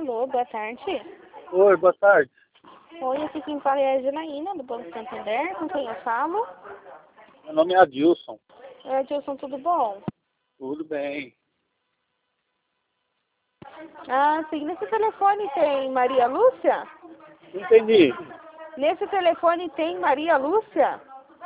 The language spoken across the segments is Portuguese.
Alô, boa tarde. Oi, boa tarde. Oi, aqui quem fala é a Janaína, do Banco Santander, com quem eu falo. Meu nome é Adilson. Adilson, tudo bom? Tudo bem. Ah, sim, nesse telefone tem Maria Lúcia? Entendi. Nesse telefone tem Maria Lúcia?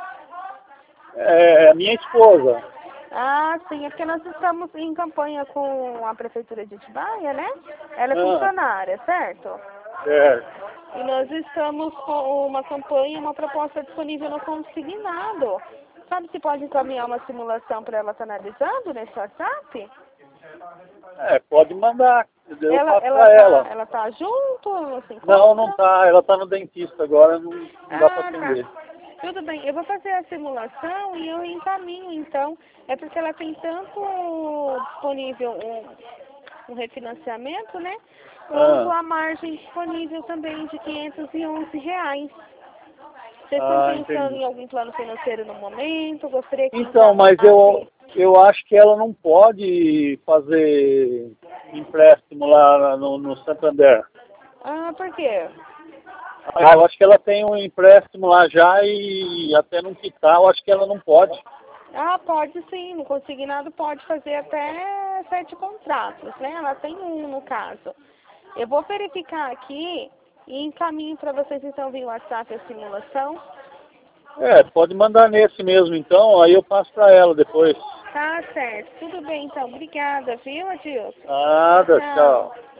É minha esposa. Ah, sim, é porque nós estamos em campanha com a Prefeitura de Atibaia, né? Ela é Ah, funcionária, certo? certo. E nós estamos com uma campanha, uma proposta disponível no consignado. Sabe se pode encaminhar uma simulação para ela estar analisando nesse WhatsApp? Pode mandar. Eu Ela, passo ela pra tá, ela. ela tá junto, não se Não, não encontra? tá. Ela tá no dentista agora, não dá pra Ah, atender. tá. Tudo bem, eu vou fazer a simulação e eu encaminho, então. É porque ela tem tanto disponível um refinanciamento, né? Quanto Ah, a margem disponível também de R$ 511. Vocês estão pensando entendi. em algum plano financeiro no momento? Gostaria que Então, mas encaminhasse? eu acho que ela não pode fazer empréstimo lá no Santander. Ah, por quê? Eu acho que ela tem um empréstimo lá já e até não quitar, eu acho que ela não pode. Ah, pode sim, no consignado pode fazer até 7 contratos, né? Ela tem um no caso. Eu vou verificar aqui e encaminho para vocês então via WhatsApp a simulação. Pode mandar nesse mesmo então, aí eu passo para ela depois. Tá certo, tudo bem então. Obrigada, viu, Adilson? Nada, tchau. Tchau.